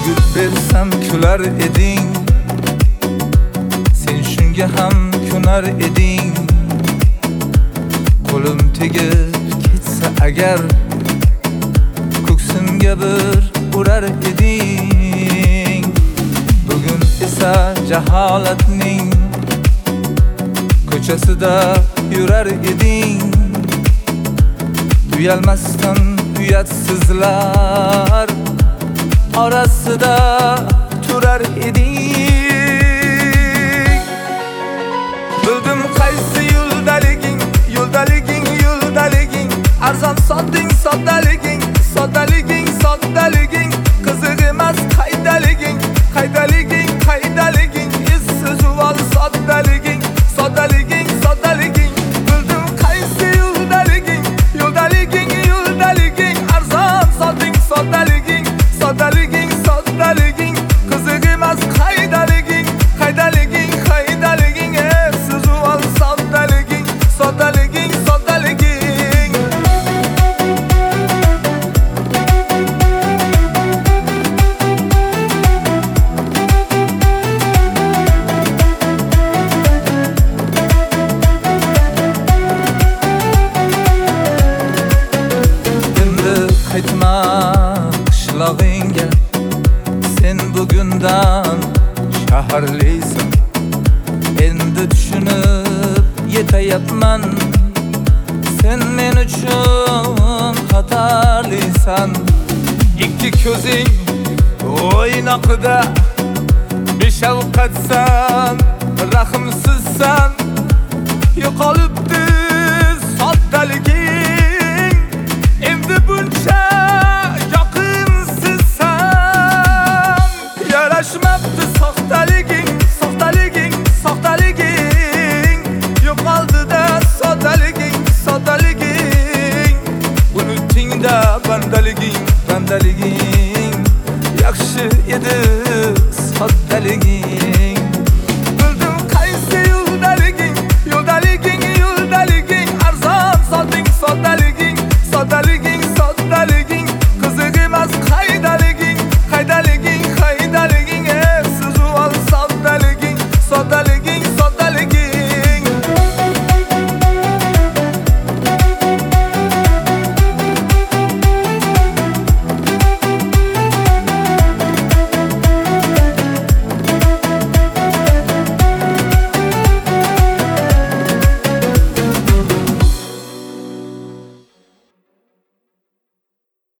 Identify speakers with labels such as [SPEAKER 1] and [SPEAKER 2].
[SPEAKER 1] gul bersam kular eding, sen shunga ham ko'nar eding. Qo'lim tegib ketsa agar, ko'ksimga bir urar eding. Bugun esa jaholatning ko'chasida yurar eding. Uyalmasdan uyatsizlar orasida turar eding. Bildim qaysi yo'ldaliging, yo'ldaliging, yo'ldaliging. Arzon sotding soddaliging, soddaliging, soddaliging. Qiziq emas qaydaliging, qaydaliging, qaydaliging. Issiz uvol soddaliging, soddaliging, soddaliging. Bildim qaysi yo'ldaliging, yo'ldaliging, yo'ldaliging. Arzon sotding soddaliging, soddaliging, soddaliging. Qiziq emas qaydaliging, qaydaliging, qaydaliging. Issiz uvol soddaliging, soddaliging, soddaliging. Qaytma qishlog'ingga, sen bugundan shaharlisan. Endi tushunib yetayapman, sen men uchun xatarlisan. Ikki ko'zing o'ynoqida beshafqatsan, rahmsiz